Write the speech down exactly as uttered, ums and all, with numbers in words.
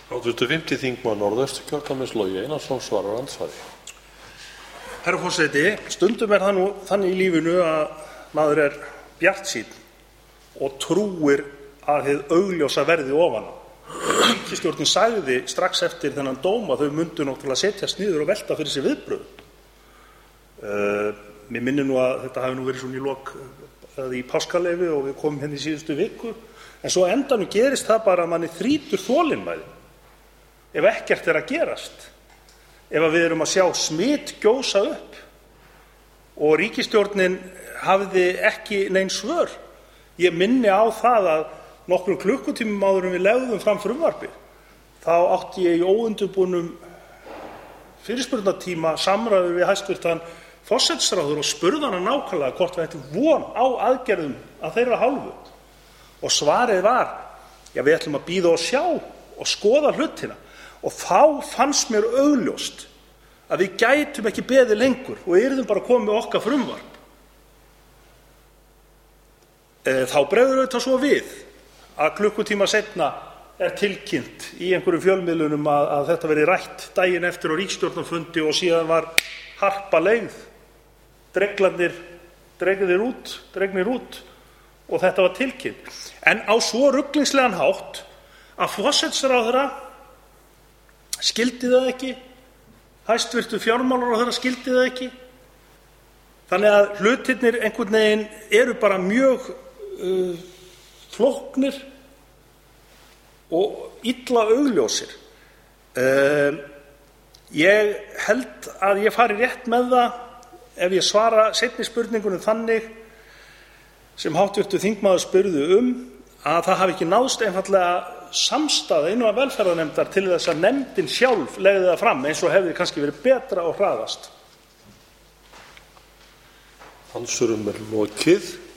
Háttvirtur fimmti þingmaður Norðausturkjördæmis Logi Einarsson svarar andsvari. Herra forseti, stundum er það nú þannig í lífinu að maður er bjartsýnn og trúir að hið augljósa verði ofan á. Ríkisstjórnin sagði strax eftir þennan dóm að þau myndu náttúrulega setjast niður og velta fyrir sér viðbrögðum. Uh, mér minnir nú að þetta hafi nú verið svona í lok eða í páskaleyfi og við komum hérna í síðustu viku, en svo á endanum gerist það bara að manni þrýtur þolinmæði ef ekkert er að gerast, ef við erum að sjá smit gjósa upp og ríkisstjórnin hafði ekki nein svör. Ég minni á það að nokkrum klukkutímum áður en við legðum fram frumvarpið þá átti ég í óundirbúnum fyrirspurnatíma samræður við hæstvirtan forsætisráðherra og spurði hana nákvæmlega hvort við ættum von á aðgerðum að þeirra hálfu. Og svarið var, já, við ætlum að bíða og sjá og skoða hlutina. Og þá fannst mér augljóst að við gætum ekki beðið lengur og yrðum bara komið með okkar frumvarp. E, þá bregður auðvitað svo við að klukkutíma seinna er tilkynnt í einhverjum fjölmiðlunum að, að þetta verði rætt daginn eftir á ríkisstjórnarfundi og síðan var harpa leið, dreglandir dregnir út, dregnir út og þetta var tilkynnt. En á svo ruglingslegan hátt að forsætisráðherra skildi það ekki, hæstvirtur fjármálaráðherra skildi það ekki. Þannig að hlutirnir einhvern veginn eru bara mjög uh, flóknir og illa augljósir. Uh, ég held að ég fari rétt með það ef ég svara seinni spurningunum þannig sem háttvirtur þingmaður spurði um að það hafi ekki náðst einfaldlega samstaða innan velferðarnefndar til þess að nefndin sjálf legði það fram eins og hefði kannski verið betra og hraðast. Andsvörum er lokið.